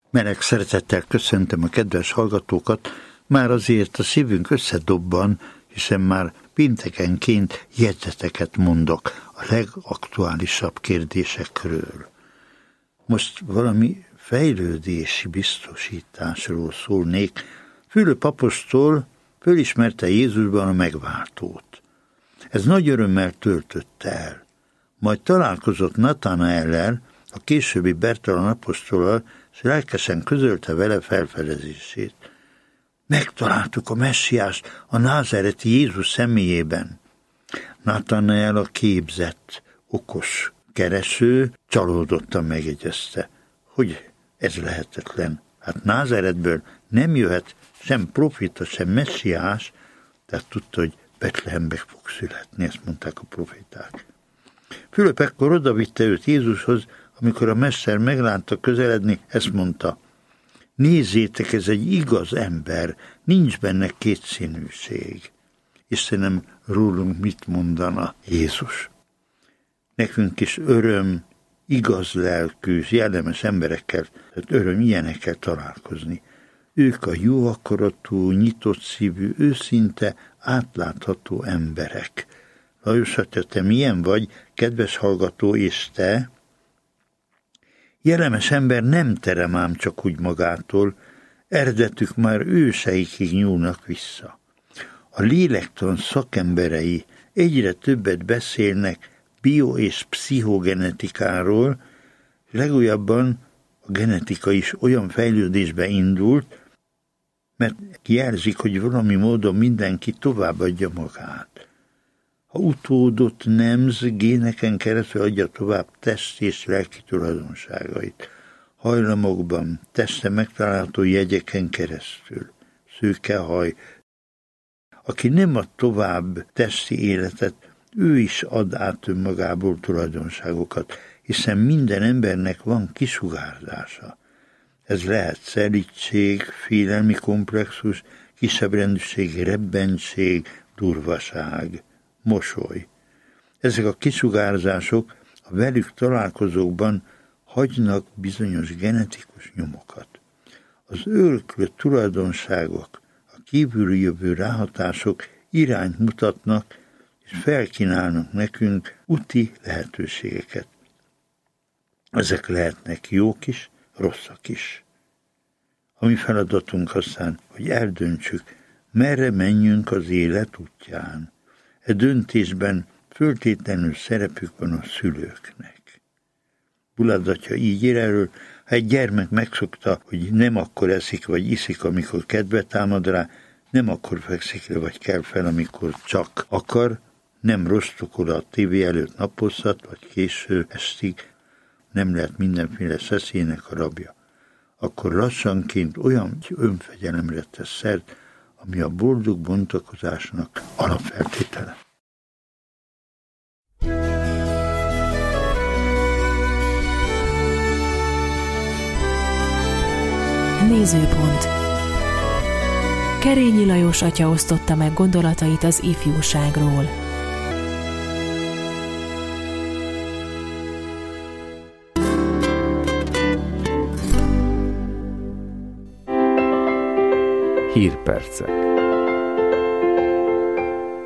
Meleg szeretettel köszöntöm a kedves hallgatókat, már azért a szívünk összedobban, hiszen már péntekenként jegyzeteket mondok a legaktuálisabb kérdésekről. Most valami fejlődési biztosításról szólnék. Fülöp apostol fölismerte Jézusban a megváltót. Ez nagy örömmel töltötte el. Majd találkozott Natanaellel, a későbbi Bertalan apostollal, és lelkesen közölte vele felfedezését. Megtaláltuk a messiást a názáreti Jézus személyében. Natanael, a képzett, okos kereső, csalódottan megjegyezte, hogy ez lehetetlen. Hát Názáretből nem jöhet sem profita, sem messiás, tehát tudta, hogy Betlehembe fog születni, ezt mondták a profiták. Fülöp ekkor odavitte őt Jézushoz, amikor a mester meglátta közeledni, ezt mondta, nézzétek, ez egy igaz ember, nincs benne kétszínűség. Istenem, rólunk mit mondana Jézus? Nekünk is öröm, igaz lelkű, jellemes emberekkel, tehát öröm ilyenekkel találkozni. Ők a jó akaratú, nyitott szívű, őszinte, átlátható emberek. Lajos atya, te milyen vagy, kedves hallgató, és te? Jellemes ember nem terem ám csak úgy magától, eredetük már őseikig nyúlnak vissza. A lélektan szakemberei egyre többet beszélnek bio- és pszichogenetikáról, legújabban a genetika is olyan fejlődésbe indult, mert jelzik, hogy valami módon mindenki továbbadja magát. Ha utódott nemz géneken keresztül adja tovább test és lelki tulajdonságait, hajlamokban, testen megtalálható jegyeken keresztül, szőkehaj. Aki nem ad tovább testi életet, ő is ad át önmagából tulajdonságokat, hiszen minden embernek van kisugárzása. Ez lehet szelídség, félelmi komplexus, kisebbrendűség, rebbentség, durvaság, mosoly. Ezek a kisugárzások a velük találkozókban hagynak bizonyos genetikus nyomokat. Az öröklött tulajdonságok, a kívülről jövő ráhatások irányt mutatnak, és felkínálnak nekünk úti lehetőségeket. Ezek lehetnek jók is, rosszak is. A mi feladatunk aztán, hogy eldöntsük, merre menjünk az élet útján. E döntésben föltétlenül szerepük van a szülőknek. Bulád atya így ír erről, ha egy gyermek megszokta, hogy nem akkor eszik vagy iszik, amikor kedve támad rá, nem akkor fekszik le vagy kell fel, amikor csak akar, nem rostokol a tévé előtt naposszat, vagy késő estig, nem lehet mindenféle szeszélynek a rabja. Akkor lassanként olyan önfegyelemre tesz szert, ami a boldog bontakozásnak alapfeltétele. Nézőpont. Kerényi Lajos atya osztotta meg gondolatait az ifjúságról. Hírpercek.